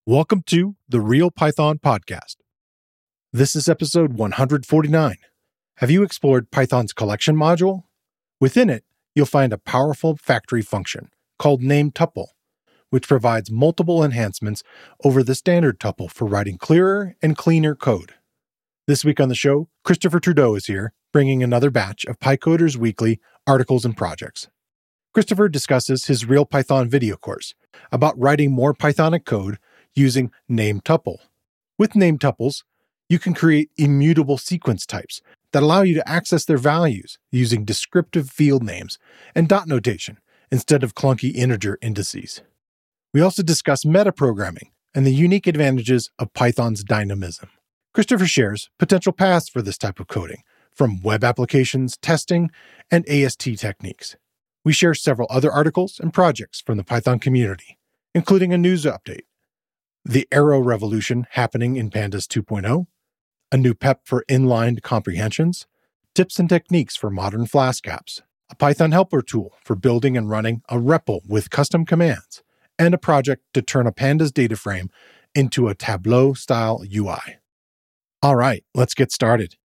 Welcome to the Real Python Podcast. This is episode 149. Have you explored Python's collection module? Within it, you'll find a powerful factory function called nameTuple, which provides multiple enhancements over the standard tuple for writing clearer and cleaner code. This week on the show, Christopher Trudeau is here, bringing another batch of PyCoders Weekly articles and projects. Christopher discusses his Real Python video course about writing more Pythonic code using nameTuple. With nametuples, you can create immutable sequence types that allow you to access their values using descriptive field names and dot notation instead of clunky integer indices. We also discuss metaprogramming and the unique advantages of Python's dynamism. Christopher shares potential paths for this type of coding, from web applications, testing, and AST techniques. We share several other articles and projects from the Python community, including a news update, the Arrow revolution happening in Pandas 2.0, a new PEP for inline comprehensions, tips and techniques for modern Flask apps, a Python helper tool for building and running a REPL with custom commands, and a project to turn a Pandas data frame into a Tableau-style UI. All right, let's get started.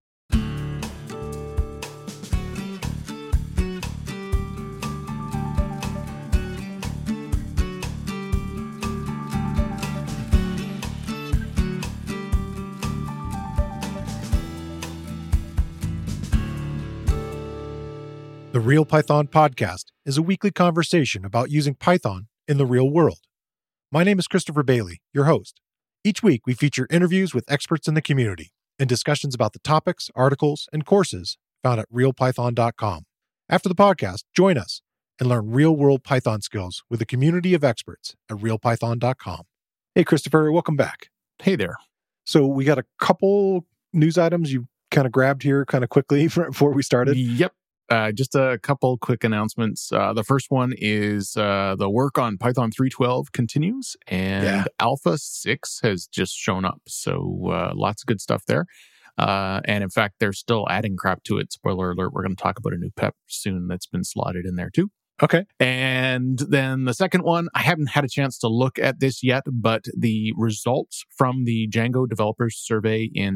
The Real Python Podcast is a weekly conversation about using Python in the real world. My name is Christopher Bailey, your host. Each week, we feature interviews with experts in the community and discussions about the topics, articles, and courses found at realpython.com. After the podcast, join us and learn real-world Python skills with a community of experts at realpython.com. Hey, Christopher, welcome back. Hey there. So we got a couple news items you kind of grabbed here kind of quickly before we started. Yep. Just a couple quick announcements. The first one is the work on Python 3.12 continues, and Alpha 6 has just shown up. So lots of good stuff there. And in fact, they're still adding crap to it. Spoiler alert, we're going to talk about a new PEP soon that's been slotted in there too. Okay. And then the second one, I haven't had a chance to look at this yet, but the results from the Django Developers Survey in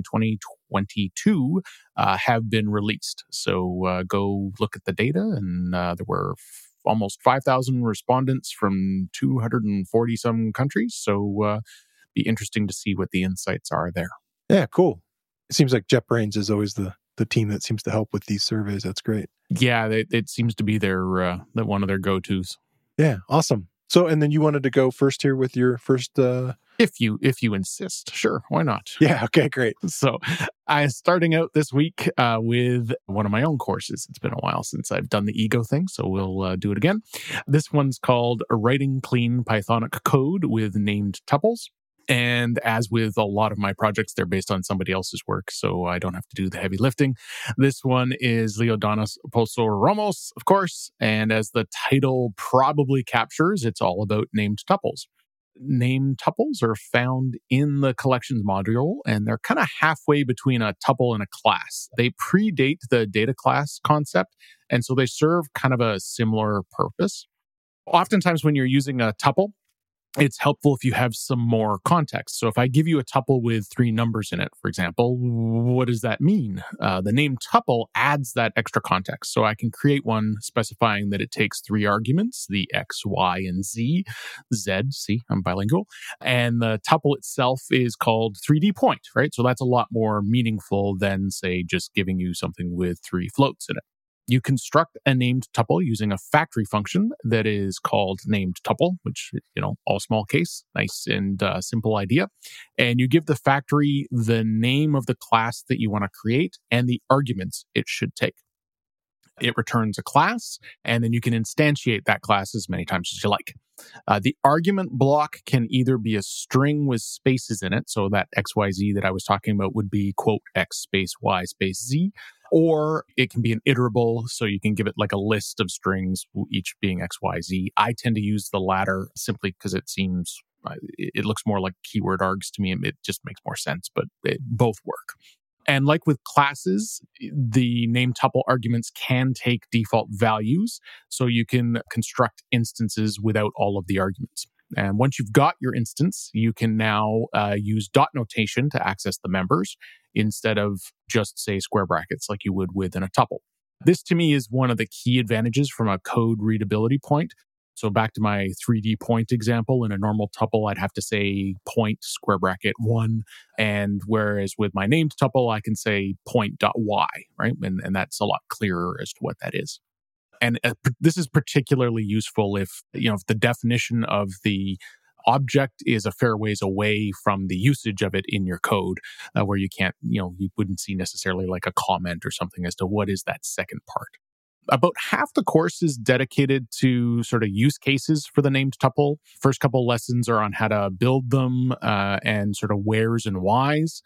2022 have been released. So go look at the data, and there were almost 5,000 respondents from 240-some countries. So be interesting to see what the insights are there. Yeah, cool. It seems like JetBrains is always the team that seems to help with these surveys. That's great. Yeah, it seems to be their one of their go-tos. Yeah, awesome. So, and then you wanted to go first here with your first... If you insist, sure, why not? Yeah, okay, great. So I'm starting out this week with one of my own courses. It's been a while since I've done the ego thing, so we'll do it again. This one's called Writing Clean Pythonic Code with Named Tuples. And as with a lot of my projects, they're based on somebody else's work, so I don't have to do the heavy lifting. This one is Leodanis Poso-Ramos, of course, and as the title probably captures, it's all about named tuples. Named tuples are found in the collections module, and they're kind of halfway between a tuple and a class. They predate the data class concept, and so they serve kind of a similar purpose. Oftentimes when you're using a tuple, it's helpful if you have some more context. So if I give you a tuple with 3 numbers in it, for example, what does that mean? The name tuple adds that extra context. So I can create one specifying that it takes 3 arguments, the X, Y, and Z. See, I'm bilingual. And the tuple itself is called 3D point, right? So that's a lot more meaningful than, say, just giving you something with 3 floats in it. You construct a named tuple using a factory function that is called named tuple, which, all small case, nice and simple idea. And you give the factory the name of the class that you want to create and the arguments it should take. It returns a class, and then you can instantiate that class as many times as you like. The argument block can either be a string with spaces in it, so that XYZ that I was talking about would be, quote, X space Y space Z, or it can be an iterable, so you can give it like a list of strings, each being XYZ. I tend to use the latter simply because it looks more like keyword args to me, and it just makes more sense, but both work. And like with classes, the name tuple arguments can take default values, so you can construct instances without all of the arguments. And once you've got your instance, you can now use dot notation to access the members instead of just, say, square brackets like you would within a tuple. This, to me, is one of the key advantages from a code readability point. So back to my 3D point example, in a normal tuple, I'd have to say point square bracket 1. And whereas with my named tuple, I can say point.y, right? And that's a lot clearer as to what that is. And this is particularly useful if the definition of the object is a fair ways away from the usage of it in your code, where you can't, you wouldn't see necessarily like a comment or something as to what is that second part. About half the course is dedicated to sort of use cases for the named tuple. First couple lessons are on how to build them and sort of wheres and whys.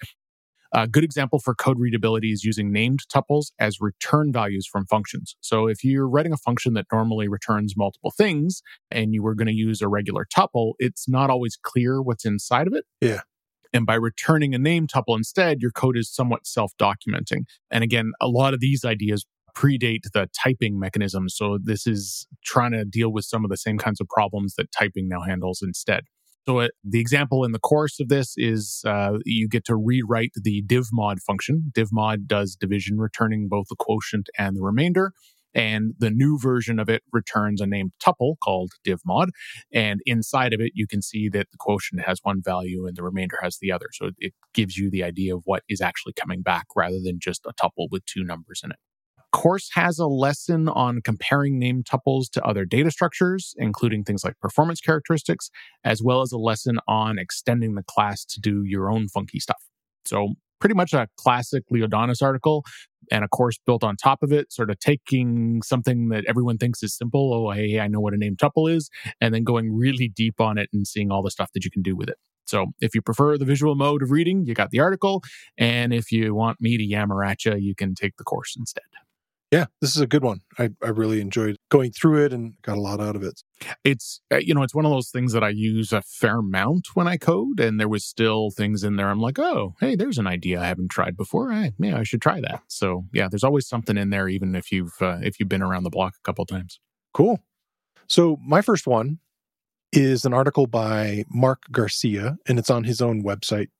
A good example for code readability is using named tuples as return values from functions. So if you're writing a function that normally returns multiple things and you were going to use a regular tuple, it's not always clear what's inside of it. Yeah. And by returning a named tuple instead, your code is somewhat self-documenting. And again, a lot of these ideas predate the typing mechanism. So this is trying to deal with some of the same kinds of problems that typing now handles instead. So the example in the course of this is you get to rewrite the divmod function. Divmod does division, returning both the quotient and the remainder. And the new version of it returns a named tuple called divmod. And inside of it, you can see that the quotient has one value and the remainder has the other. So it gives you the idea of what is actually coming back rather than just a tuple with two numbers in it. Course has a lesson on comparing named tuples to other data structures, including things like performance characteristics, as well as a lesson on extending the class to do your own funky stuff. So pretty much a classic Leodanis article and a course built on top of it, sort of taking something that everyone thinks is simple. Oh, hey, I know what a named tuple is, and then going really deep on it and seeing all the stuff that you can do with it. So if you prefer the visual mode of reading, you got the article. And if you want me to yammer at you, you can take the course instead. Yeah, this is a good one. I really enjoyed going through it and got a lot out of it. It's, it's one of those things that I use a fair amount when I code, and there was still things in there I'm like, oh, hey, there's an idea I haven't tried before. I should try that. So yeah, there's always something in there, even if you've been around the block a couple of times. Cool. So my first one is an article by Mark Garcia, and it's on his own website,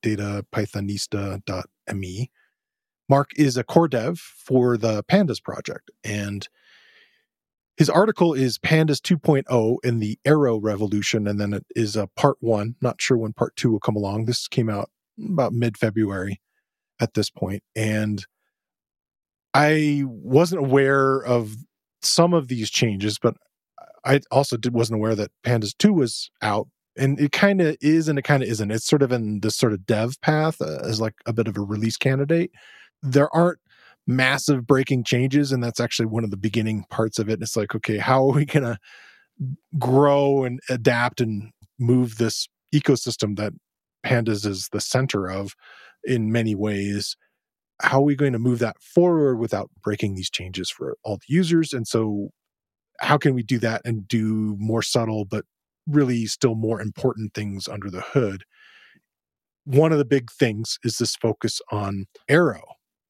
datapythonista.me. Mark is a core dev for the Pandas project, and his article is Pandas 2.0 and the Arrow Revolution, and then it is a part 1. Not sure when part 2 will come along. This came out about mid-February at this point, and I wasn't aware of some of these changes, but I also wasn't aware that Pandas 2 was out, and it kind of is and it kind of isn't. It's sort of in this sort of dev path as like a bit of a release candidate. There aren't massive breaking changes, and that's actually one of the beginning parts of it. It's like, okay, how are we going to grow and adapt and move this ecosystem that Pandas is the center of in many ways? How are we going to move that forward without breaking these changes for all the users? And so how can we do that and do more subtle, but really still more important things under the hood? One of the big things is this focus on Arrow.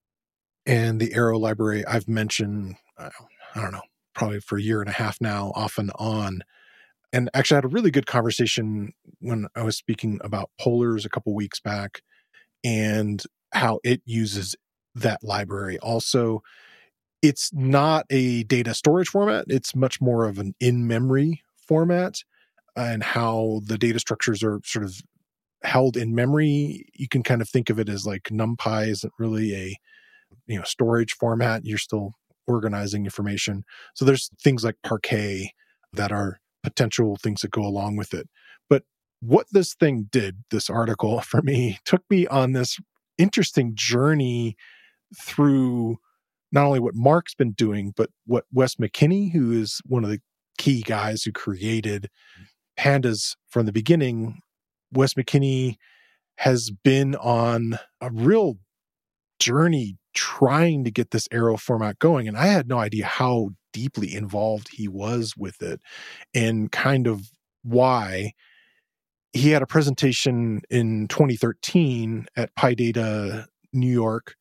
And the Arrow library I've mentioned, I don't know, probably for a year and a half now, off and on. And actually I had a really good conversation when I was speaking about Polars a couple weeks back and how it uses that library. Also, it's not a data storage format. It's much more of an in-memory format, and how the data structures are sort of held in memory. You can kind of think of it as like NumPy isn't really a storage format. You're still organizing information. So there's things like Parquet that are potential things that go along with it. But what this thing did, this article for me, took me on this interesting journey through not only what Mark's been doing, but what Wes McKinney, who is one of the key guys who created Pandas from the beginning. Wes McKinney has been on a real journey trying to get this Arrow format going. And I had no idea how deeply involved he was with it and kind of why. He had a presentation in 2013 at PyData New York,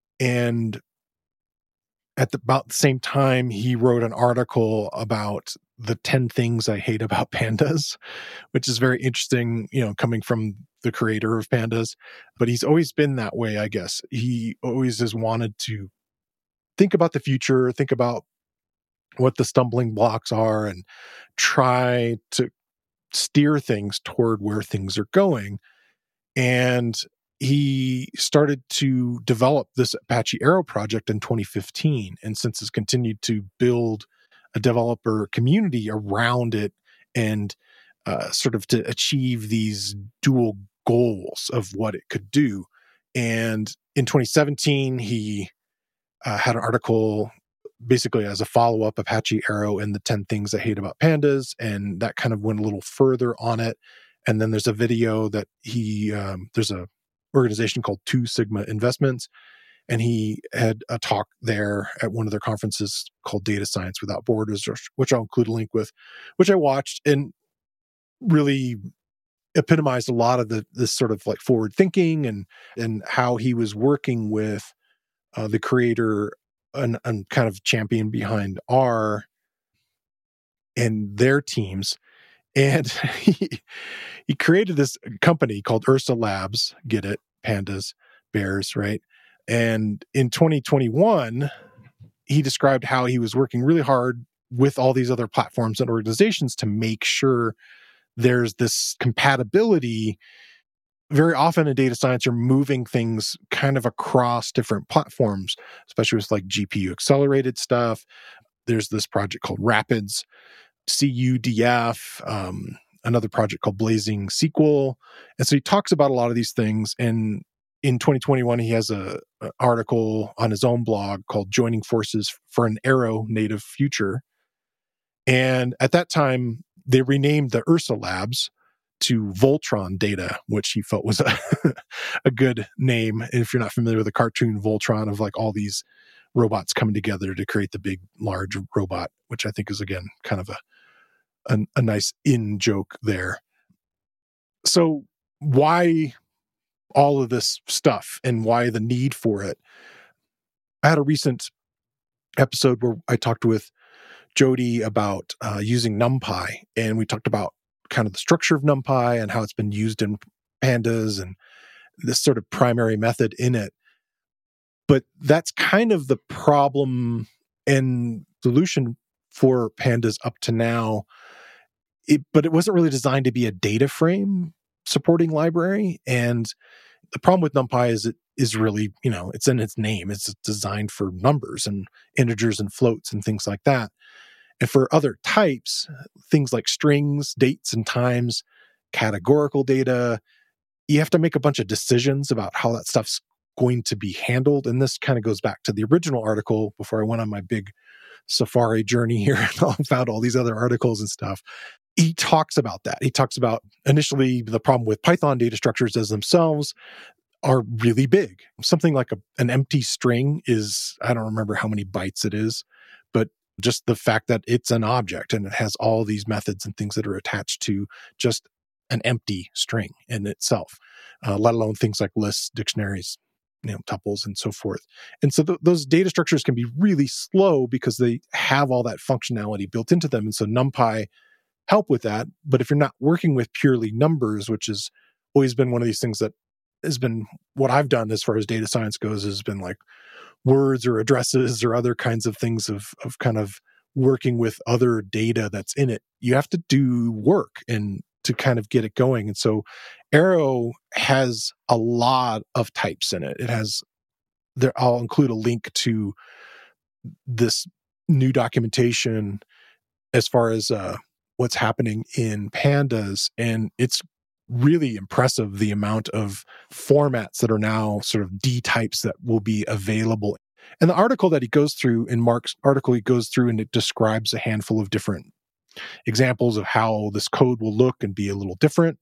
and at about the same time, he wrote an article about the 10 things I hate about pandas, which is very interesting, coming from the creator of pandas. But he's always been that way, I guess. He always has wanted to think about the future, think about what the stumbling blocks are, and try to steer things toward where things are going. And he started to develop this Apache Arrow project in 2015, and since has continued to build a developer community around it, and sort of to achieve these dual goals of what it could do. And in 2017, he had an article basically as a follow-up, Apache Arrow and the 10 Things I Hate About Pandas, and that kind of went a little further on it. And then there's a video that there's a organization called Two Sigma Investments, and he had a talk there at one of their conferences called Data Science Without Borders, which I'll include a link with, which I watched and really epitomized a lot of this sort of like forward thinking and how he was working with the creator and kind of champion behind R and their teams. And he created this company called Ursa Labs. Get it? Pandas, bears, right? And in 2021, he described how he was working really hard with all these other platforms and organizations to make sure there's this compatibility. Very often in data science, you're moving things kind of across different platforms, especially with like GPU accelerated stuff. There's this project called Rapids, CUDF, another project called Blazing SQL. And so he talks about a lot of these things. And in 2021, he has an article on his own blog called Joining Forces for an Arrow Native Future. And at that time, they renamed the Ursa Labs to Voltron Data, which he felt was a good name. And if you're not familiar with the cartoon Voltron of like all these robots coming together to create the big, large robot, which I think is, again, kind of a nice in joke there. So why all of this stuff and why the need for it? I had a recent episode where I talked with Jody about using NumPy, and we talked about kind of the structure of NumPy and how it's been used in pandas and this sort of primary method in it. But that's kind of the problem and solution for pandas up to now. But it wasn't really designed to be a data frame supporting library. And the problem with NumPy is it is really, it's in its name. It's designed for numbers and integers and floats and things like that. And for other types, things like strings, dates and times, categorical data, you have to make a bunch of decisions about how that stuff's going to be handled. And this kind of goes back to the original article before I went on my big Safari journey here and found all these other articles and stuff. He talks about that. He talks about initially the problem with Python data structures as themselves are really big. Something like an empty string is, I don't remember how many bytes it is, but just the fact that it's an object and it has all these methods and things that are attached to just an empty string in itself, let alone things like lists, dictionaries, tuples, and so forth. And so those data structures can be really slow because they have all that functionality built into them. And so NumPy help with that. But if you're not working with purely numbers, which has always been one of these things that has been what I've done as far as data science goes, has been like words or addresses or other kinds of things of kind of working with other data that's in it. You have to do work and to kind of get it going. And so Arrow has a lot of types in it. I'll include a link to this new documentation as far as what's happening in pandas. And it's really impressive the amount of formats that are now sort of D types that will be available. And the article that he goes through, in Mark's article, he goes through and it describes a handful of different examples of how this code will look and be a little different.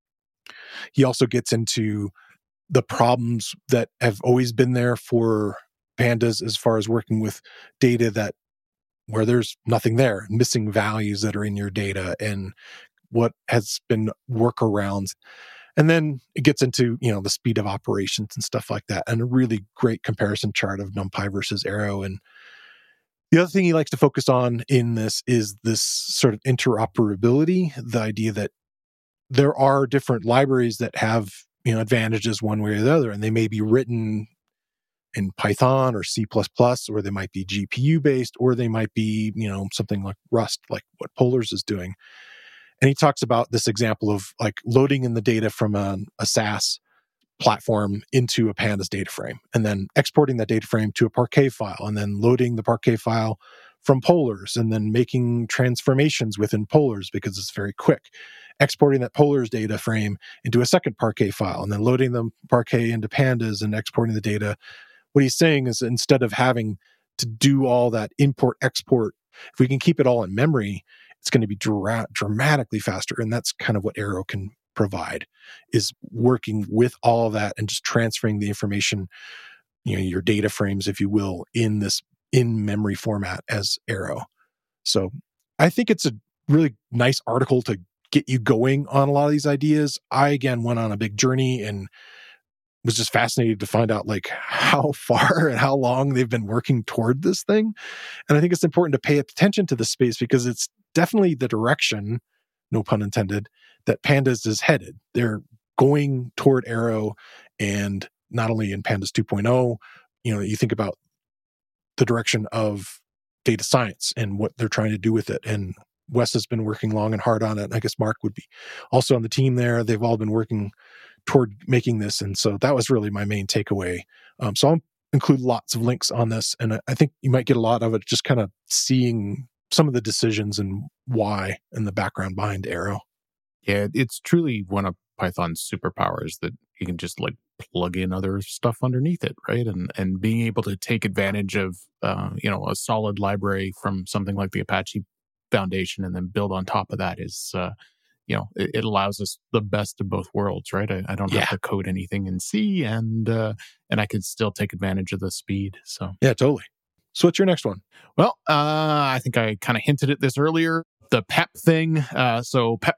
He also gets into the problems that have always been there for pandas as far as working with data where there's nothing there, missing values that are in your data, and what has been workarounds. And then it gets into, the speed of operations and stuff like that, and a really great comparison chart of NumPy versus Arrow. And The other thing he likes to focus on in this is this sort of interoperability, the idea that there are different libraries that have, advantages one way or the other, and they may be written in Python or C++, or they might be GPU based, or they might be, something like Rust, like what Polars is doing. And he talks about this example of like loading in the data from a SAS platform into a Pandas data frame, and then exporting that data frame to a Parquet file, and then loading the Parquet file from Polars, and then making transformations within Polars because it's very quick. Exporting that Polars data frame into a second Parquet file, and then loading the Parquet into Pandas and exporting the data. What he's saying is instead of having to do all that import, export, if we can keep it all in memory, it's going to be dramatically faster. And that's kind of what Arrow can provide, is working with all of that and just transferring the information, your data frames, if you will, in this in-memory format as Arrow. So I think it's a really nice article to get you going on a lot of these ideas. I, again, went on a big journey and was just fascinated to find out like how far and how long they've been working toward this thing. And I think it's important to pay attention to this space because it's definitely the direction, no pun intended, that Pandas is headed. They're going toward Arrow, and not only in Pandas 2.0, you think about the direction of data science and what they're trying to do with it. And Wes has been working long and hard on it. I guess Mark would be also on the team there. They've all been working toward making this. And so that was really my main takeaway. So I'll include lots of links on this. And I think you might get a lot of it just kind of seeing some of the decisions and why and the background behind Arrow. Yeah, it's truly one of Python's superpowers that you can just like plug in other stuff underneath it, right? And being able to take advantage of, a solid library from something like the Apache Foundation and then build on top of that is, it allows us the best of both worlds, right? I don't have to code anything in C, and I can still take advantage of the speed. So yeah, totally. So what's your next one? Well, I think I kind of hinted at this earlier. The PEP thing. So PEP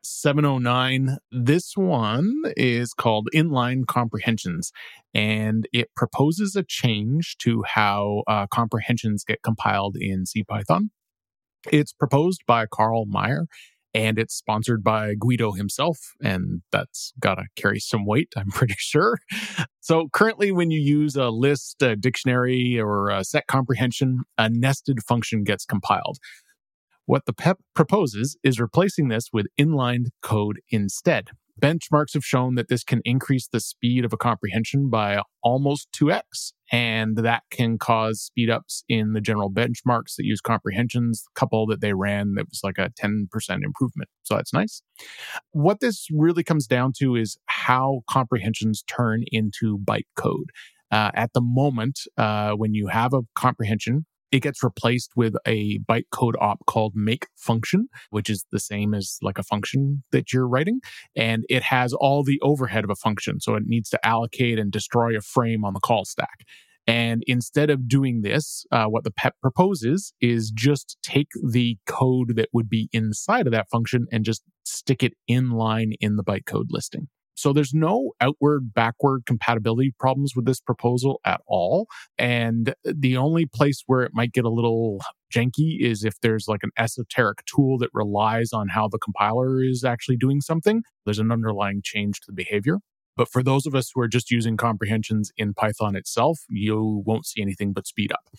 709. This one is called Inline Comprehensions, and it proposes a change to how comprehensions get compiled in CPython. It's proposed by Carl Meyer, and it's sponsored by Guido himself, and that's got to carry some weight, I'm pretty sure. So currently, when you use a list, a dictionary, or a set comprehension, a nested function gets compiled. What the PEP proposes is replacing this with inline code instead. Benchmarks have shown that this can increase the speed of a comprehension by almost 2x, and that can cause speedups in the general benchmarks that use comprehensions. A couple that they ran, that was like a 10% improvement. So that's nice. What this really comes down to is how comprehensions turn into bytecode. At the moment, when you have a comprehension, it gets replaced with a bytecode op called make function, which is the same as like a function that you're writing. And it has all the overhead of a function. So it needs to allocate and destroy a frame on the call stack. And instead of doing this, what the PEP proposes is just take the code that would be inside of that function and just stick it in line in the bytecode listing. So there's no outward-backward compatibility problems with this proposal at all. And the only place where it might get a little janky is if there's like an esoteric tool that relies on how the compiler is actually doing something. There's an underlying change to the behavior. But for those of us who are just using comprehensions in Python itself, you won't see anything but speed up.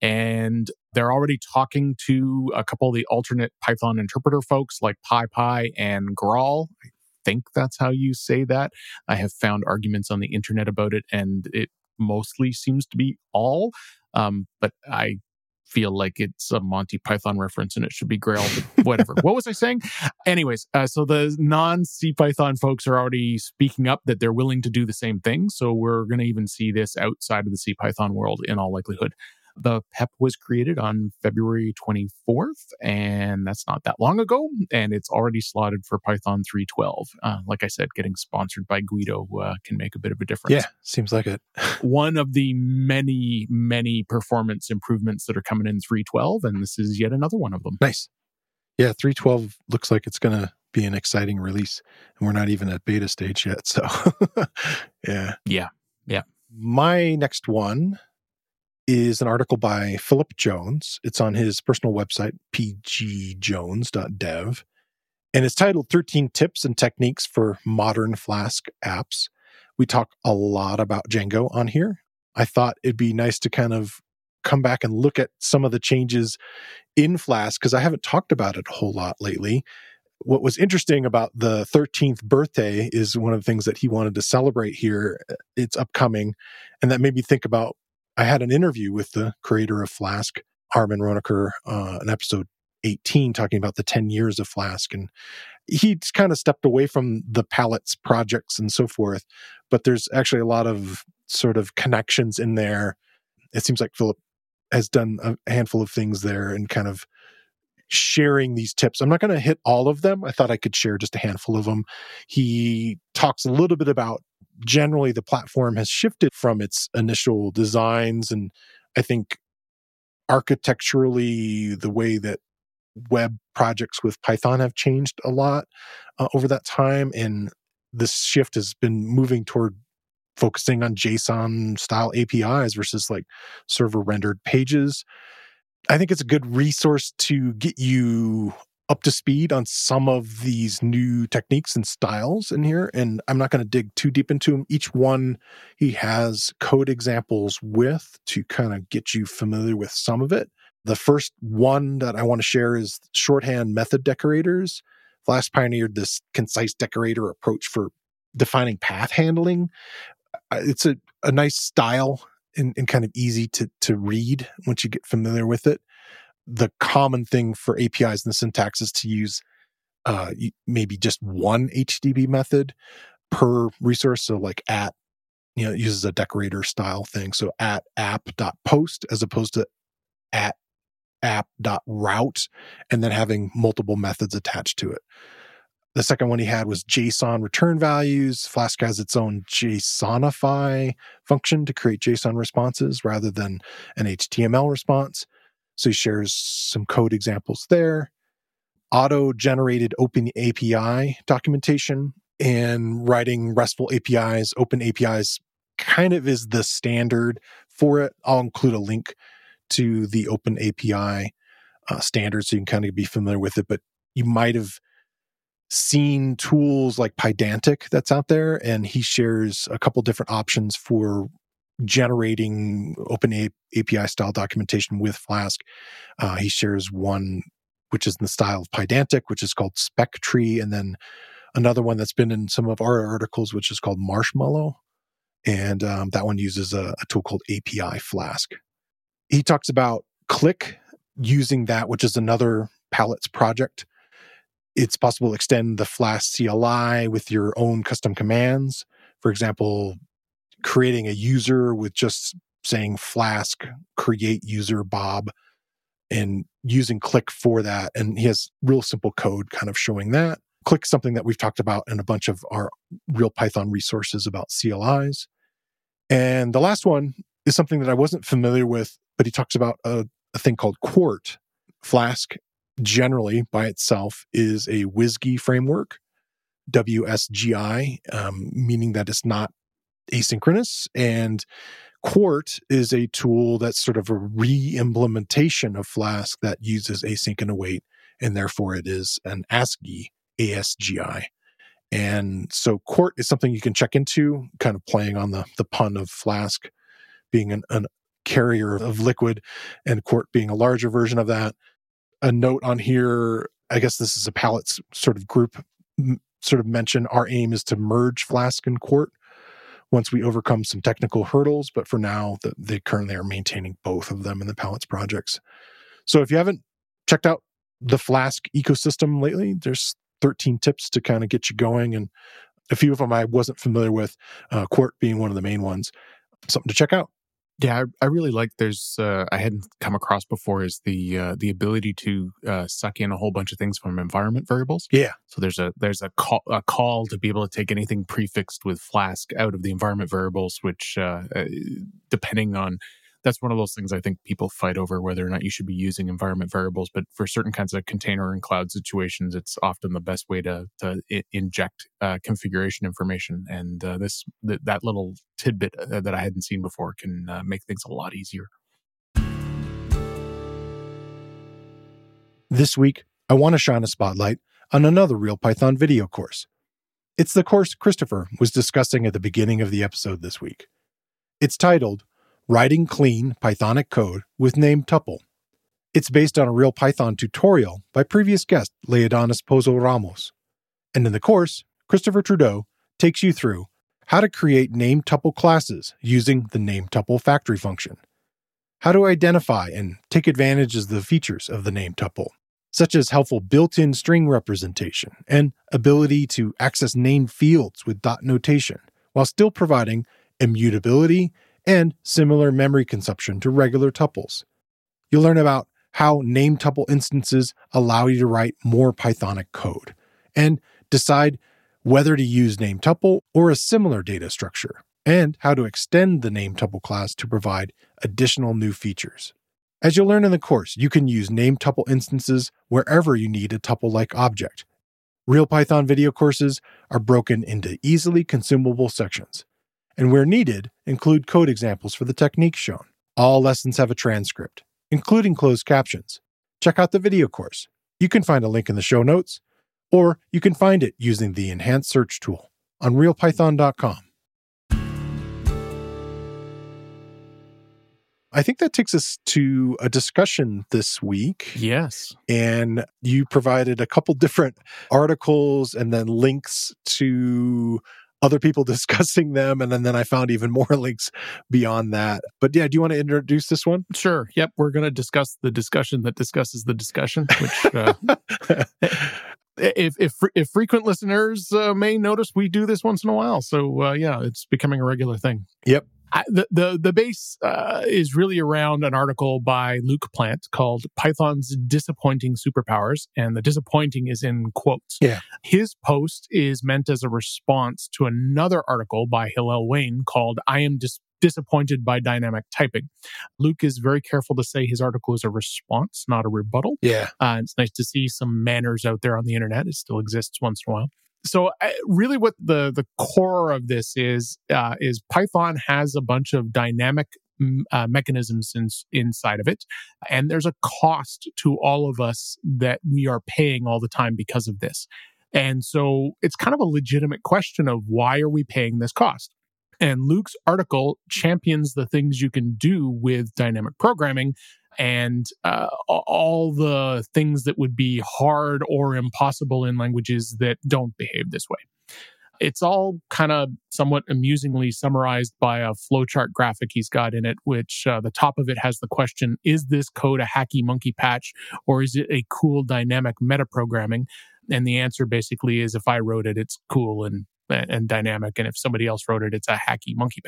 And they're already talking to a couple of the alternate Python interpreter folks like PyPy and Graal. I think that's how you say that. I have found arguments on the internet about it, and it mostly seems to be all. But I feel like it's a Monty Python reference and it should be Grail, but whatever. What was I saying? Anyways, so the non-CPython folks are already speaking up that they're willing to do the same thing. So we're going to even see this outside of the CPython world in all likelihood. The PEP was created on February 24th, and that's not that long ago, and it's already slotted for Python 3.12. Like I said, getting sponsored by Guido can make a bit of a difference. Yeah, seems like it. One of the many, many performance improvements that are coming in 3.12, and this is yet another one of them. Nice. Yeah, 3.12 looks like it's going to be an exciting release, and we're not even at beta stage yet, so yeah. Yeah. My next one is an article by Philip Jones. It's on his personal website, pgjones.dev. And it's titled 13 Tips and Techniques for Modern Flask Apps. We talk a lot about Django on here. I thought it'd be nice to kind of come back and look at some of the changes in Flask, because I haven't talked about it a whole lot lately. What was interesting about the 13th birthday is one of the things that he wanted to celebrate here. It's upcoming. And that made me think about, I had an interview with the creator of Flask, Armin Ronacher, in episode 18, talking about the 10 years of Flask. And he kind of stepped away from the Palettes projects and so forth. But there's actually a lot of sort of connections in there. It seems like Philip has done a handful of things there and kind of sharing these tips. I'm not going to hit all of them. I thought I could share just a handful of them. He talks a little bit about generally the platform has shifted from its initial designs. And I think architecturally, the way that web projects with Python have changed a lot over that time. And this shift has been moving toward focusing on JSON style APIs versus like server rendered pages. I think it's a good resource to get you up to speed on some of these new techniques and styles in here. And I'm not going to dig too deep into them. Each one he has code examples with to kind of get you familiar with some of it. The first one that I want to share is shorthand method decorators. Flask pioneered this concise decorator approach for defining path handling. It's a nice style and kind of easy to read once you get familiar with it. The common thing for APIs in the syntax is to use maybe just one HTTP method per resource. So like it uses a decorator style thing. So at app.post as opposed to at app.route, and then having multiple methods attached to it. The second one he had was JSON return values. Flask has its own JSONify function to create JSON responses rather than an HTML response. So he shares some code examples there. Auto-generated Open API documentation and writing RESTful APIs. Open APIs kind of is the standard for it. I'll include a link to the Open API standard so you can kind of be familiar with it. But you might have seen tools like Pydantic that's out there, and he shares a couple different options for generating Open API style documentation with Flask. He shares one which is in the style of Pydantic, which is called SpecTree, and then another one that's been in some of our articles, which is called Marshmallow. And that one uses a tool called API Flask. He talks about Click, using that, which is another Palettes project. It's possible to extend the Flask CLI with your own custom commands. For example, creating a user with just saying Flask create user Bob and using Click for that. And he has real simple code kind of showing that. Click is something that we've talked about in a bunch of our real Python resources about CLIs. And the last one is something that I wasn't familiar with, but he talks about a thing called Quart. Flask generally by itself is a WSGI framework, WSGI, meaning that it's not asynchronous. And Quart is a tool that's sort of a re-implementation of Flask that uses async and await, and therefore it is an ASGI, ASGI. And so Quart is something you can check into, kind of playing on the pun of Flask being an carrier of liquid and Quart being a larger version of that. A note on here, I guess this is a Palettes sort of group sort of mention. Our aim is to merge Flask and Quart once we overcome some technical hurdles, but for now, they currently are maintaining both of them in the Palettes projects. So if you haven't checked out the Flask ecosystem lately, there's 13 tips to kind of get you going, and a few of them I wasn't familiar with, Quart being one of the main ones. Something to check out. Yeah, I really like. There's I hadn't come across before is the ability to suck in a whole bunch of things from environment variables. Yeah. So there's a call to be able to take anything prefixed with Flask out of the environment variables, which depending on, that's one of those things I think people fight over whether or not you should be using environment variables. But for certain kinds of container and cloud situations, it's often the best way to inject configuration information. And that little tidbit that I hadn't seen before can make things a lot easier. This week, I want to shine a spotlight on another Real Python video course. It's the course Christopher was discussing at the beginning of the episode this week. It's titled Writing Clean Pythonic Code with Named Tuple. It's based on a Real Python tutorial by previous guest Leodanis Pozo Ramos. And in the course, Christopher Trudeau takes you through how to create named tuple classes using the named tuple factory function, how to identify and take advantage of the features of the named tuple, such as helpful built-in string representation and ability to access named fields with dot notation, while still providing immutability and similar memory consumption to regular tuples. You'll learn about how named tuple instances allow you to write more Pythonic code, and decide whether to use named tuple or a similar data structure, and how to extend the named tuple class to provide additional new features. As you'll learn in the course, you can use named tuple instances wherever you need a tuple-like object. Real Python video courses are broken into easily consumable sections, and where needed, include code examples for the techniques shown. All lessons have a transcript, including closed captions. Check out the video course. You can find a link in the show notes, or you can find it using the enhanced search tool on realpython.com. I think that takes us to a discussion this week. Yes. And you provided a couple different articles and then links to other people discussing them. And then I found even more links beyond that. But yeah, do you want to introduce this one? Sure. Yep. We're going to discuss the discussion that discusses the discussion, which if frequent listeners may notice, we do this once in a while. So yeah, it's becoming a regular thing. Yep. The base is really around an article by Luke Plant called Python's Disappointing Superpowers, and the disappointing is in quotes. Yeah. His post is meant as a response to another article by Hillel Wayne called I Am Disappointed by Dynamic Typing. Luke is very careful to say his article is a response, not a rebuttal. Yeah. It's nice to see some manners out there on the internet. It still exists once in a while. So really what the core of this is Python has a bunch of dynamic mechanisms inside of it. And there's a cost to all of us that we are paying all the time because of this. And so it's kind of a legitimate question of why are we paying this cost? And Luke's article champions the things you can do with dynamic programming and all the things that would be hard or impossible in languages that don't behave this way. It's all kind of somewhat amusingly summarized by a flowchart graphic he's got in it, which the top of it has the question, is this code a hacky monkey patch or is it a cool dynamic metaprogramming? And the answer basically is if I wrote it, it's cool and dynamic, and if somebody else wrote it, it's a hacky monkey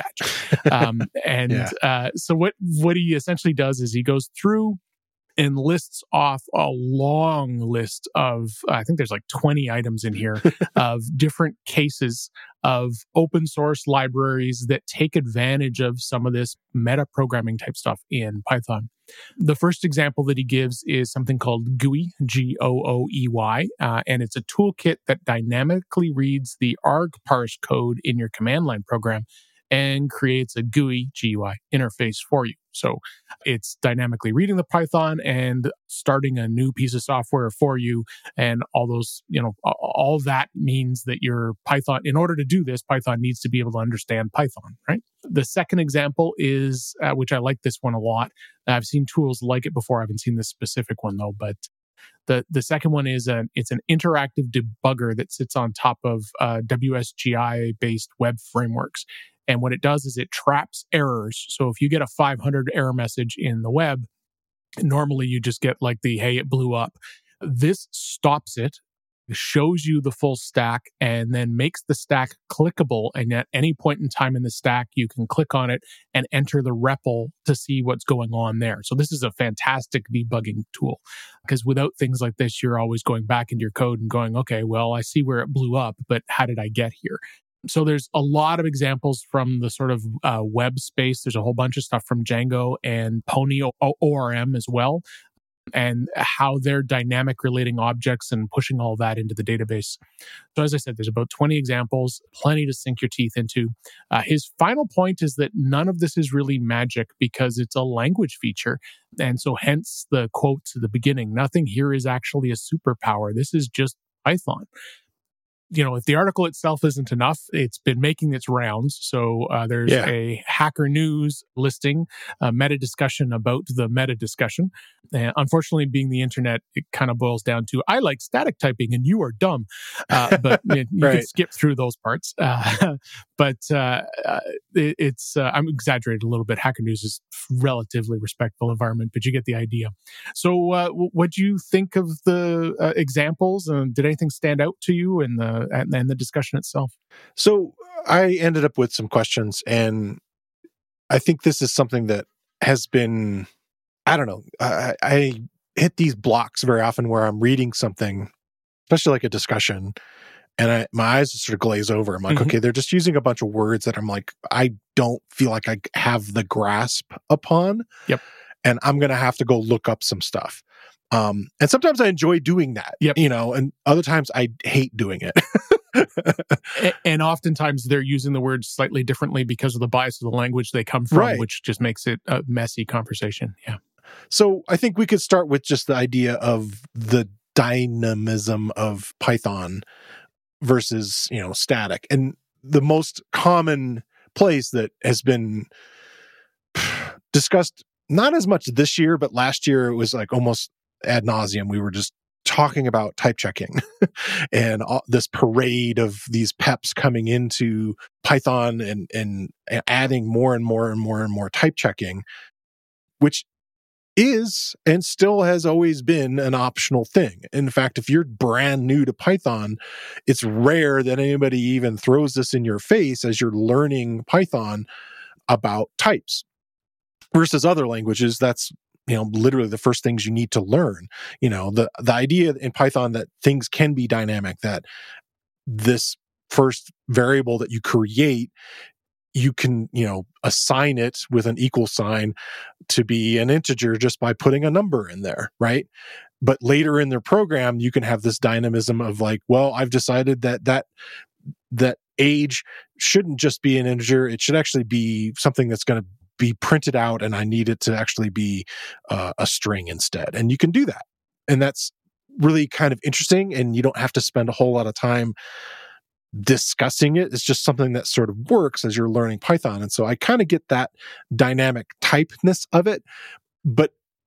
patch. So what he essentially does is he goes through and lists off a long list of, I think there's like 20 items in here, of different cases of open source libraries that take advantage of some of this meta programming type stuff in Python. The first example that he gives is something called GUI, Gooey, and it's a toolkit that dynamically reads the argparse code in your command line program and creates a GUI interface for you. So it's dynamically reading the Python and starting a new piece of software for you. And all those, all that means that your Python, in order to do this, Python needs to be able to understand Python, right? The second example is, which I like this one a lot. I've seen tools like it before. I haven't seen this specific one though, but the second one is it's an interactive debugger that sits on top of WSGI-based web frameworks. And what it does is it traps errors. So if you get a 500 error message in the web, normally you just get like hey, it blew up. This stops it, shows you the full stack, and then makes the stack clickable. And at any point in time in the stack, you can click on it and enter the REPL to see what's going on there. So this is a fantastic debugging tool, because without things like this, you're always going back into your code and going, okay, well, I see where it blew up, but how did I get here? So there's a lot of examples from the sort of web space. There's a whole bunch of stuff from Django and Pony ORM as well. and how they're dynamic relating objects and pushing all that into the database. So as I said, there's about 20 examples, plenty to sink your teeth into. His final point is that none of this is really magic because it's a language feature. And so hence the quotes at the beginning, nothing here is actually a superpower. This is just Python. If the article itself isn't enough, it's been making its rounds. So there's a Hacker News listing, a meta discussion about the meta discussion. Unfortunately, being the internet, it kind of boils down to, I like static typing and you are dumb. But you can skip through those parts. But I'm exaggerating a little bit. Hacker News is relatively respectful environment, but you get the idea. So what do you think of the examples? Did anything stand out to you in the discussion itself? So I ended up with some questions, and I think this is something that has been, I don't know, I hit these blocks very often where I'm reading something, especially like a discussion, and my eyes just sort of glaze over. I'm like, okay, they're just using a bunch of words that I'm like, I don't feel like I have the grasp upon. Yep. And I'm going to have to go look up some stuff. And sometimes I enjoy doing that, and other times I hate doing it. And oftentimes they're using the words slightly differently because of the bias of the language they come from, which just makes it a messy conversation. Yeah. So I think we could start with just the idea of the dynamism of Python versus, static. And the most common place that has been discussed, not as much this year, but last year it was like almost ad nauseum. We were just talking about type checking and this parade of these PEPs coming into Python and adding more and more and more and more type checking, which is and still has always been an optional thing. In fact, if you're brand new to Python, it's rare that anybody even throws this in your face as you're learning Python about types. Versus other languages, that's literally the first things you need to learn. The idea in Python that things can be dynamic, that this first variable that you create, you can, assign it with an equal sign to be an integer just by putting a number in there, right? But later in their program, you can have this dynamism of like, well, I've decided that age shouldn't just be an integer. It should actually be something that's going to be printed out, and I need it to actually be a string instead. And you can do that. And that's really kind of interesting, and you don't have to spend a whole lot of time discussing it. It's just something that sort of works as you're learning Python. And so I kind of get that dynamic typeness of it, but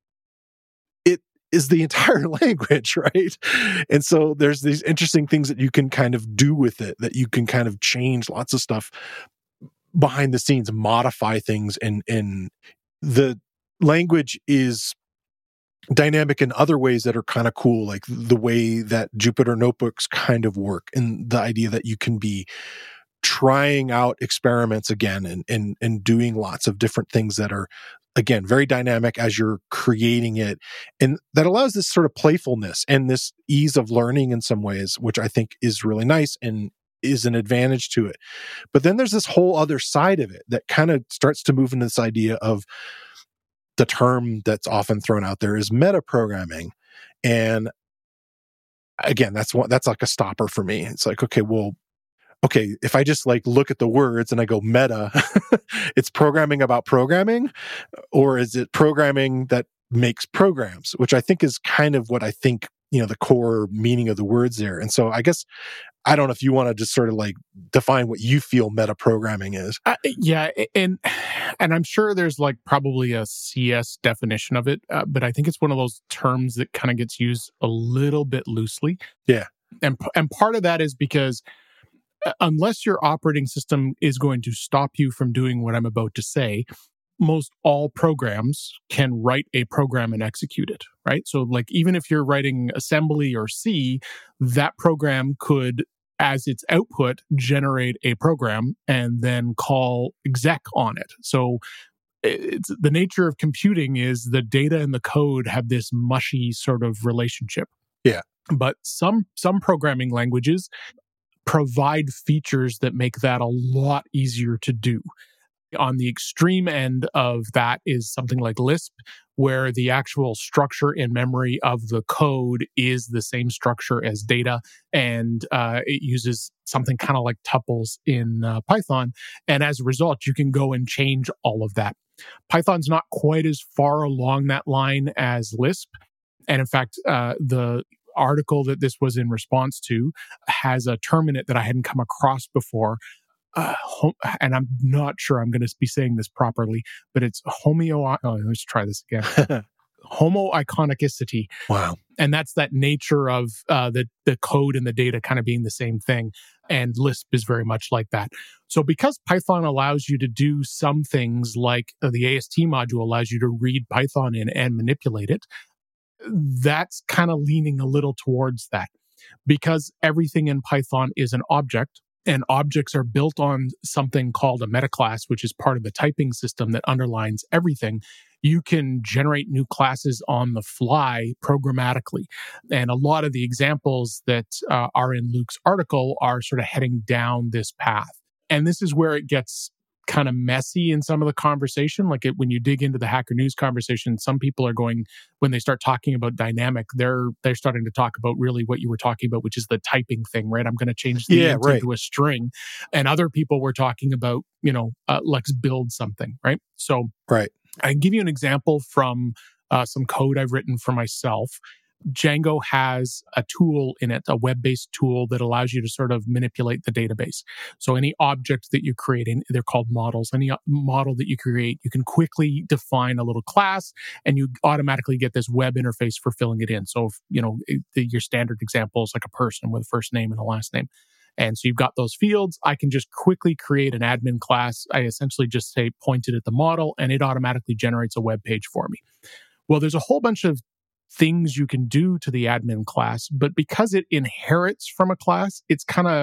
it is the entire language, right? And so there's these interesting things that you can kind of do with it, that you can kind of change lots of stuff behind the scenes, modify things, and the language is dynamic in other ways that are kind of cool, like the way that Jupyter notebooks kind of work, and the idea that you can be trying out experiments again and doing lots of different things that are, again, very dynamic as you're creating it. And that allows this sort of playfulness and this ease of learning in some ways, which I think is really nice and is an advantage to it. But then there's this whole other side of it that kind of starts to move into this idea of the term that's often thrown out there is metaprogramming. And again, that's like a stopper for me. It's like, okay, if I just like look at the words and I go meta, it's programming about programming, or is it programming that makes programs, which I think is kind of what I think, the core meaning of the words there. And so I guess, I don't know if you want to just sort of like define what you feel metaprogramming is. Yeah. And I'm sure there's like probably a CS definition of it, but I think it's one of those terms that kind of gets used a little bit loosely. Yeah. And part of that is because unless your operating system is going to stop you from doing what I'm about to say, most all programs can write a program and execute it, right? So like even if you're writing assembly or C, that program could, as its output, generate a program and then call exec on it. So it's the nature of computing is the data and the code have this mushy sort of relationship. Yeah. But some programming languages provide features that make that a lot easier to do. On the extreme end of that is something like Lisp, where the actual structure in memory of the code is the same structure as data. And it uses something kind of like tuples in Python. And as a result, you can go and change all of that. Python's not quite as far along that line as Lisp. And in fact, the article that this was in response to has a term in it that I hadn't come across before. And I'm not sure I'm going to be saying this properly, but it's let's try this again. Homoiconicity. Wow. And that's that nature of the code and the data kind of being the same thing. And Lisp is very much like that. So because Python allows you to do some things like the AST module allows you to read Python in and manipulate it, that's kind of leaning a little towards that. Because everything in Python is an object, and objects are built on something called a metaclass, which is part of the typing system that underlines everything. You can generate new classes on the fly programmatically. And a lot of the examples that are in Luke's article are sort of heading down this path. And this is where it gets kind of messy in some of the conversation. Like when you dig into the Hacker News conversation, some people are going, when they start talking about dynamic, they're starting to talk about really what you were talking about, which is the typing thing, right? I'm going to change the int into a string. And other people were talking about, let's build something, right? So I can give you an example from some code I've written for myself. Django has a tool in it, a web-based tool that allows you to sort of manipulate the database. So any object that you create, they're called models, any model that you create, you can quickly define a little class and you automatically get this web interface for filling it in. So, your standard example is like a person with a first name and a last name. And so you've got those fields. I can just quickly create an admin class. I essentially just say point it at the model and it automatically generates a web page for me. Well, there's a whole bunch of things you can do to the admin class, but because it inherits from a class, it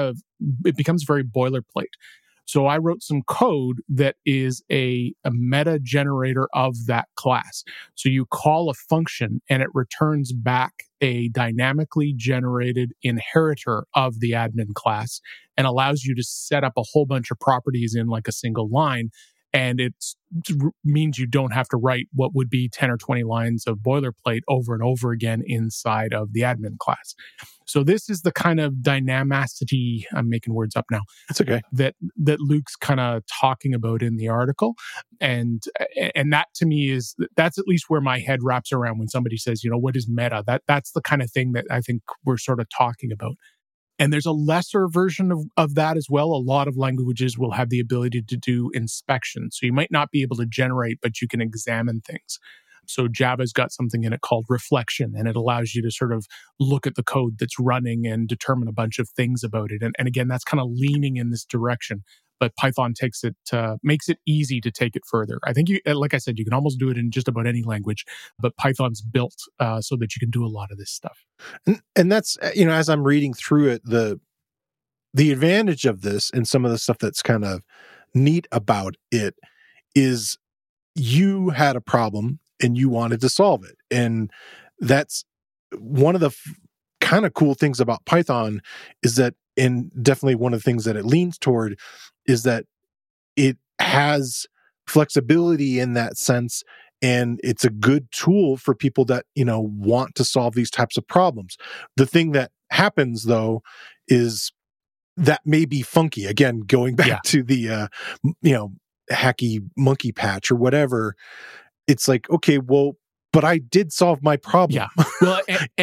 becomes very boilerplate. So I wrote some code that is a meta generator of that class. So you call a function and it returns back a dynamically generated inheritor of the admin class and allows you to set up a whole bunch of properties in like a single line. And it means you don't have to write what would be 10 or 20 lines of boilerplate over and over again inside of the admin class. So this is the kind of dynamicity, I'm making words up now. That's okay. That Luke's kind of talking about in the article. And that to me that's at least where my head wraps around when somebody says, what is meta? That's the kind of thing that I think we're sort of talking about. And there's a lesser version of that as well. A lot of languages will have the ability to do inspection. So you might not be able to generate, but you can examine things. So Java's got something in it called reflection, and it allows you to sort of look at the code that's running and determine a bunch of things about it. And again, that's kind of leaning in this direction. But Python makes it easy to take it further. I think, like I said, you can almost do it in just about any language, but Python's built so that you can do a lot of this stuff. And that's, as I'm reading through it, the advantage of this and some of the stuff that's kind of neat about it is you had a problem and you wanted to solve it. And that's one of the kind of cool things about Python is that, and definitely one of the things that it leans toward, is that it has flexibility in that sense, and it's a good tool for people that want to solve these types of problems. The thing that happens though is that may be funky. Again, going back to the hacky monkey patch or whatever, it's like, okay, well, but I did solve my problem. Yeah. Well,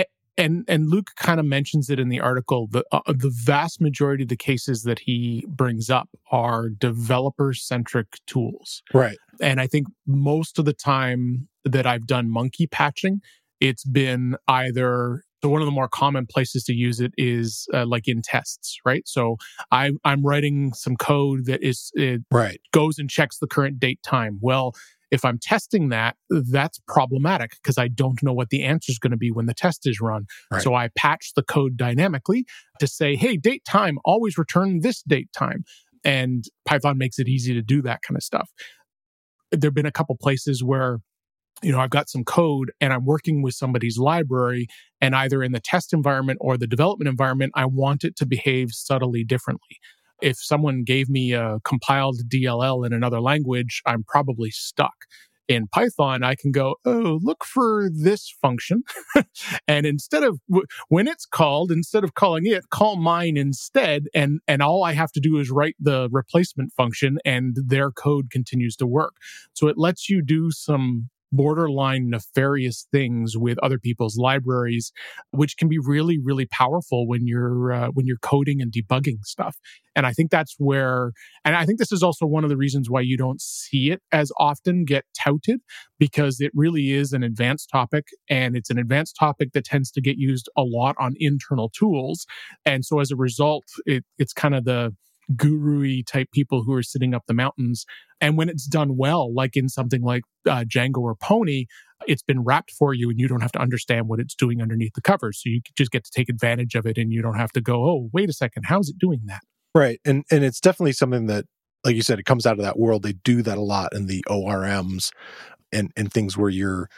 and Luke kind of mentions it in the article. The vast majority of the cases that he brings up are developer-centric tools. Right. And I think most of the time that I've done monkey patching, it's been either... So one of the more common places to use it is like in tests, right? So I'm writing some code that goes and checks the current date time. Well, if I'm testing that's problematic because I don't know what the answer is going to be when the test is run. Right. So I patch the code dynamically to say, hey, date time, always return this date time. And Python makes it easy to do that kind of stuff. There have been a couple places where I've got some code and I'm working with somebody's library, and either in the test environment or the development environment, I want it to behave subtly differently. If someone gave me a compiled DLL in another language, I'm probably stuck. In Python, I can go, oh, look for this function. And instead of, when it's called, instead of calling it, call mine instead. And all I have to do is write the replacement function and their code continues to work. So it lets you do some borderline nefarious things with other people's libraries, which can be really, really powerful when you're coding and debugging stuff. And I think that's where, and I think this is also one of the reasons why you don't see it as often get touted, because it really is an advanced topic, and it's an advanced topic that tends to get used a lot on internal tools. And so as a result, it's kind of the guru-y type people who are sitting up the mountains. And when it's done well, like in something like Django or Pony, it's been wrapped for you and you don't have to understand what it's doing underneath the covers. So you just get to take advantage of it and you don't have to go, oh, wait a second, how's it doing that? Right. And it's definitely something that, like you said, it comes out of that world. They do that a lot in the ORMs and things where you're,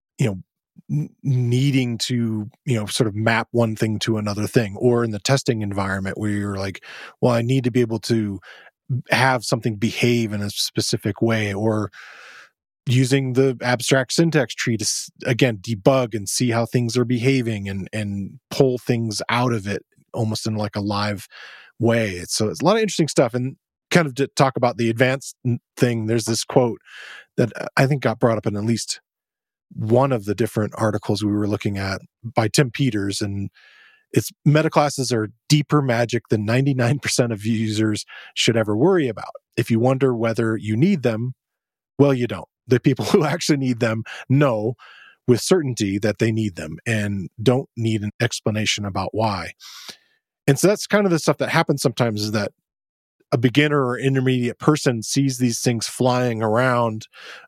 needing to, sort of map one thing to another thing, or in the testing environment where you're like, well, I need to be able to have something behave in a specific way, or using the abstract syntax tree to, again, debug and see how things are behaving and pull things out of it almost in like a live way. So it's a lot of interesting stuff. And kind of to talk about the advanced thing, there's this quote that I think got brought up in at least one of the different articles we were looking at by Tim Peters, and it's metaclasses are deeper magic than 99% of users should ever worry about. If you wonder whether you need them, well, you don't. The people who actually need them know with certainty that they need them and don't need an explanation about why. And so that's kind of the stuff that happens sometimes, is that a beginner or intermediate person sees these things flying around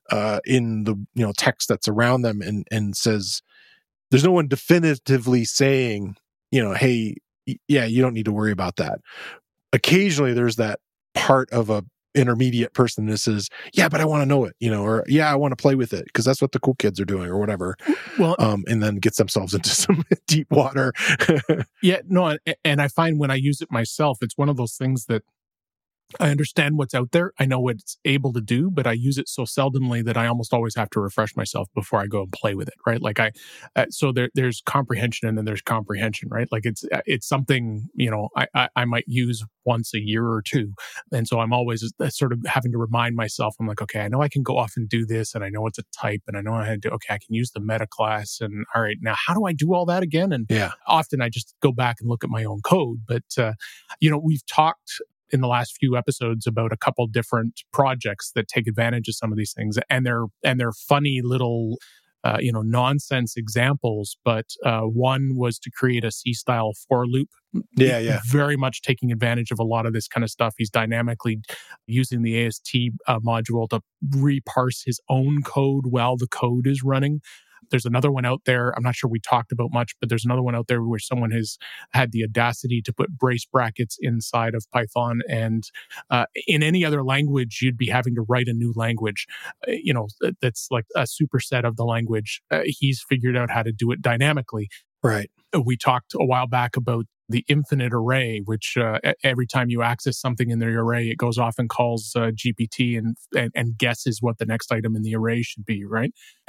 in the text that's around them and says, there's no one definitively saying, hey, yeah, you don't need to worry about that. Occasionally there's that part of a intermediate person that says, yeah, but I want to know it, or yeah, I want to play with it because that's what the cool kids are doing or whatever. Well, and then gets themselves into some deep water. Yeah, no, and I find when I use it myself, it's one of those things that I understand what's out there. I know what it's able to do, but I use it so seldomly that I almost always have to refresh myself before I go and play with it, right? Like so there's comprehension and then there's comprehension, right? Like it's something, I might use once a year or two. And so I'm always sort of having to remind myself, I'm like, okay, I know I can go off and do this, and I know it's a type, and I know I had to, okay, I can use the meta class, and all right, now how do I do all that again? And often I just go back and look at my own code. But, we've talked in the last few episodes about a couple different projects that take advantage of some of these things, and they're funny little nonsense examples. But one was to create a C-style for loop. Yeah. Very much taking advantage of a lot of this kind of stuff. He's dynamically using the AST module to reparse his own code while the code is running. There's another one out there, I'm not sure we talked about much, but there's another one out there where someone has had the audacity to put brace brackets inside of Python. And in any other language, you'd be having to write a new language, that's like a superset of the language. He's figured out how to do it dynamically. Right. We talked a while back about the infinite array, which every time you access something in the array, it goes off and calls GPT and guesses what the next item in the array should be, right?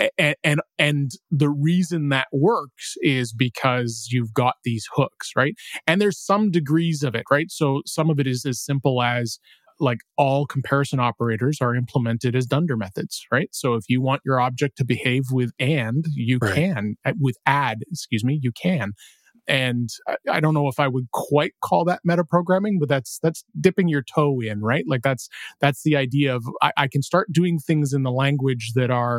And the reason that works is because you've got these hooks, right? And there's some degrees of it, right? So some of it is as simple as like all comparison operators are implemented as dunder methods, right? So if you want your object to behave with and, you can. With add, you can. And I don't know if I would quite call that metaprogramming, but that's dipping your toe in, right? Like that's the idea of I can start doing things in the language that are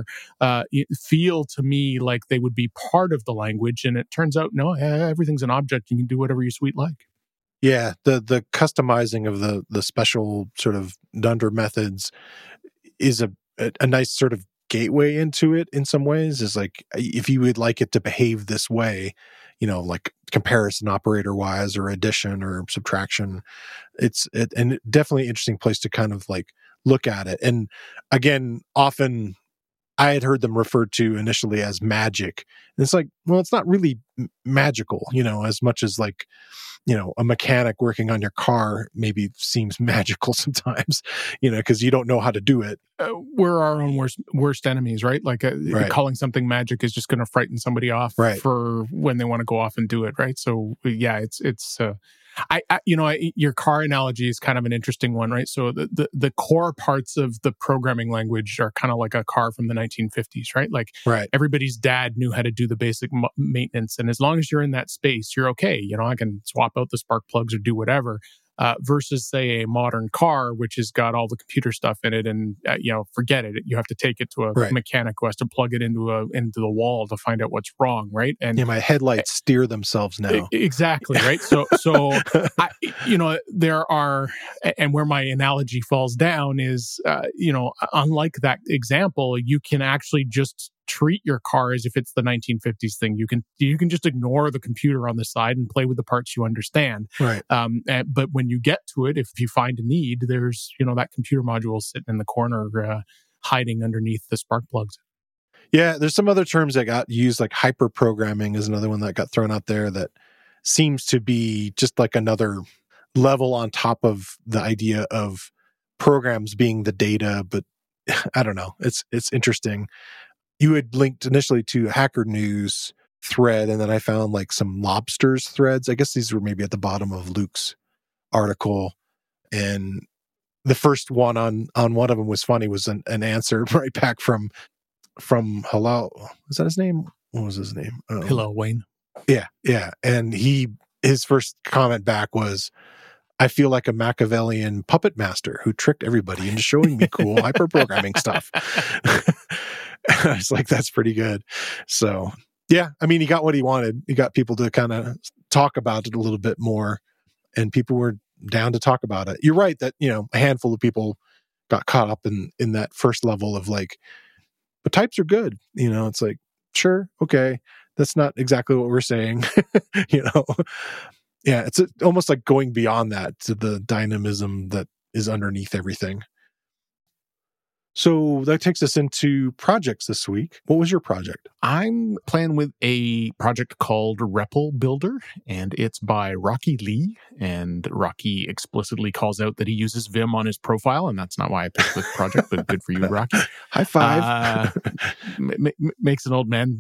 feel to me like they would be part of the language, and it turns out no, everything's an object. You can do whatever you sweet like. Yeah, the customizing of the special sort of dunder methods is a nice sort of gateway into it in some ways. Is like, if you would like it to behave this way, like comparison operator wise or addition or subtraction, it's definitely an interesting place to kind of like look at it. And again, often I had heard them referred to initially as magic. And it's like, well, it's not really magical, as much as like, a mechanic working on your car maybe seems magical sometimes, because you don't know how to do it. We're our own worst enemies, right? Like Right. calling something magic is just going to frighten somebody off Right. for when they want to go off and do it, right? So yeah, it's your car analogy is kind of an interesting one, right? So the core parts of the programming language are kind of like a car from the 1950s, right? Like Right. everybody's dad knew how to do the basic maintenance, and as long as you're in that space, you're okay. I can swap out the spark plugs or do whatever. Versus, say, a modern car, which has got all the computer stuff in it, and forget it. You have to take it to a Right. mechanic who has to plug it into the wall to find out what's wrong, right? And my headlights steer themselves now. Exactly, right? So there are, and where my analogy falls down is, unlike that example, you can actually just treat your car as if it's the 1950s thing. You can just ignore the computer on the side and play with the parts you understand. Right. But when you get to it, if you find a need, there's that computer module sitting in the corner, hiding underneath the spark plugs. Yeah, there's some other terms that got used, like hyper programming is another one that got thrown out there that seems to be just like another level on top of the idea of programs being the data. But I don't know. It's interesting. You had linked initially to Hacker News thread, and then I found like some lobsters threads. I guess these were maybe at the bottom of Luke's article. And the first one on one of them was funny, was an answer right back from Hello. Was that his name? What was his name? Hello, Wayne. Yeah. And his first comment back was, I feel like a Machiavellian puppet master who tricked everybody into showing me cool hyperprogramming stuff. I was like, that's pretty good. So, yeah, I mean, he got what he wanted. He got people to kind of talk about it a little bit more, and people were down to talk about it. You're right that, a handful of people got caught up in that first level of like, but types are good. It's like, sure, okay, that's not exactly what we're saying. Yeah, it's almost like going beyond that to the dynamism that is underneath everything. So that takes us into projects this week. What was your project? I'm playing with a project called REPL Builder, and it's by Rocky Lee. And Rocky explicitly calls out that he uses Vim on his profile, and that's not why I picked this project, but good for you, Rocky. High five. Makes an old man,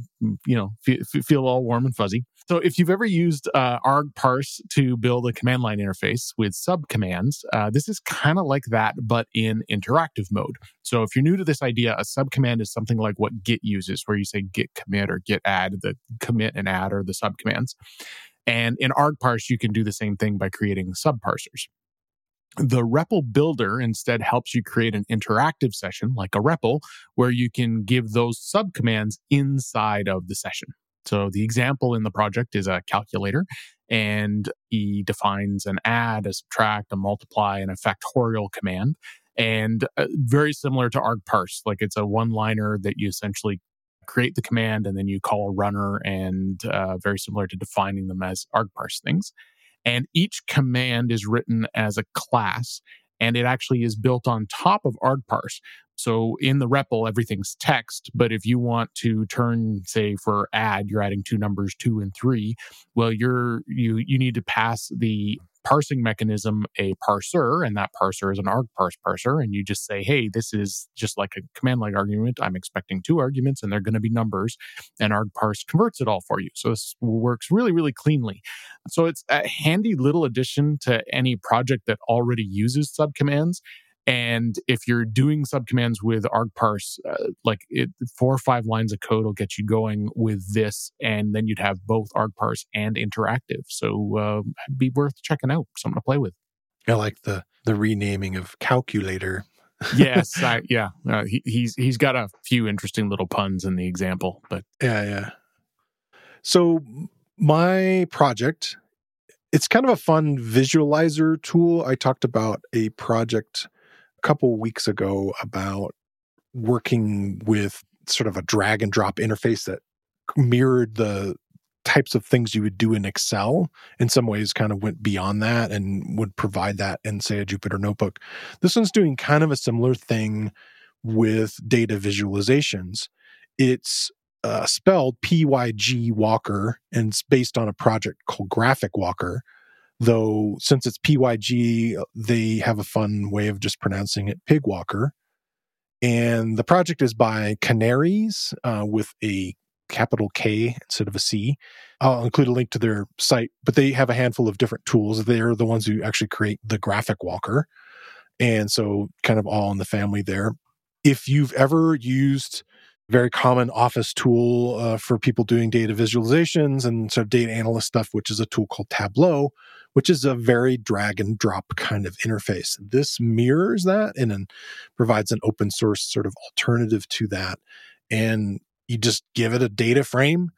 feel all warm and fuzzy. So if you've ever used argparse to build a command line interface with subcommands, this is kind of like that, but in interactive mode. So if you're new to this idea, a subcommand is something like what Git uses, where you say git commit or git add. The commit and add are the subcommands. And in argparse, you can do the same thing by creating subparsers. The REPL Builder instead helps you create an interactive session, like a REPL, where you can give those subcommands inside of the session. So the example in the project is a calculator, and he defines an add, a subtract, a multiply, and a factorial command. And very similar to argparse, like it's a one-liner that you essentially create the command and then you call a runner, and very similar to defining them as argparse things. And each command is written as a class, and it actually is built on top of argparse. So in the REPL, everything's text, but if you want to turn, say, for add, you're adding two numbers, 2 and 3, well, you need to pass the parsing mechanism a parser, and that parser is an argparse parser, and you just say, hey, this is just like a command line argument. I'm expecting 2 arguments, and they're going to be numbers, and argparse converts it all for you. So this works really, really cleanly. So it's a handy little addition to any project that already uses subcommands. And if you're doing subcommands with argparse, 4 or 5 lines of code will get you going with this, and then you'd have both argparse and interactive. So it'd be worth checking out, something to play with. I like the renaming of calculator. Yes, he's got a few interesting little puns in the example, but yeah. So my project, it's kind of a fun visualizer tool. I talked about a project couple weeks ago about working with sort of a drag and drop interface that mirrored the types of things you would do in Excel. In some ways kind of went beyond that and would provide that in, say, a Jupyter notebook. This one's doing kind of a similar thing with data visualizations. It's spelled PYG Walker, and it's based on a project called Graphic Walker. Though since it's PYG, they have a fun way of just pronouncing it Pig Walker. And the project is by Canaries with a capital K instead of a C. I'll include a link to their site, but they have a handful of different tools. They're the ones who actually create the Graphic Walker. And so kind of all in the family there. If you've ever used a very common office tool for people doing data visualizations and sort of data analyst stuff, which is a tool called Tableau, which is a very drag and drop kind of interface. This mirrors that and then provides an open source sort of alternative to that. And you just give it a data frame,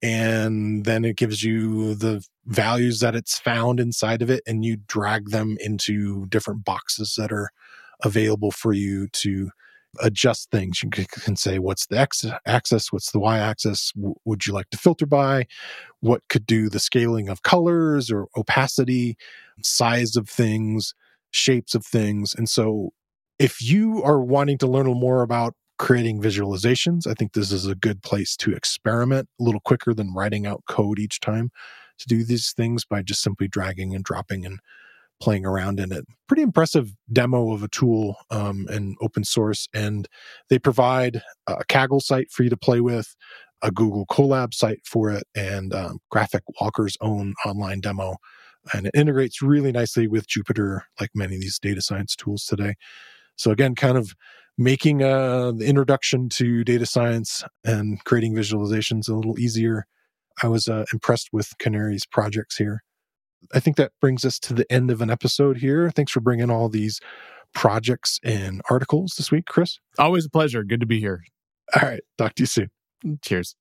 and then it gives you the values that it's found inside of it, and you drag them into different boxes that are available for you to adjust things. You can say, what's the x-axis? What's the y-axis? Would you like to filter by? What could do the scaling of colors or opacity, size of things, shapes of things? And so if you are wanting to learn a little more about creating visualizations, I think this is a good place to experiment a little quicker than writing out code each time to do these things by just simply dragging and dropping and playing around in it. Pretty impressive demo of a tool and open source. And they provide a Kaggle site for you to play with, a Google Colab site for it, and Graphic Walker's own online demo. And it integrates really nicely with Jupyter, like many of these data science tools today. So again, kind of making the introduction to data science and creating visualizations a little easier. I was impressed with Canary's projects here. I think that brings us to the end of an episode here. Thanks for bringing all these projects and articles this week, Chris. Always a pleasure. Good to be here. All right. Talk to you soon. Cheers.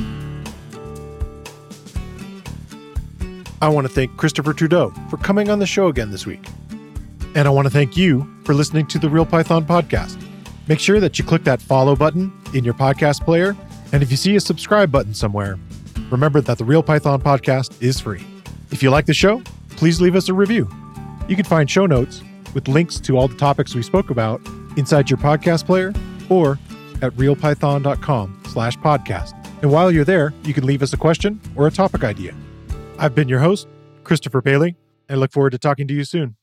I want to thank Christopher Trudeau for coming on the show again this week. And I want to thank you for listening to the Real Python podcast. Make sure that you click that follow button in your podcast player. And if you see a subscribe button somewhere, remember that the Real Python podcast is free. If you like the show, please leave us a review. You can find show notes with links to all the topics we spoke about inside your podcast player or at realpython.com/podcast. And while you're there, you can leave us a question or a topic idea. I've been your host, Christopher Bailey, and I look forward to talking to you soon.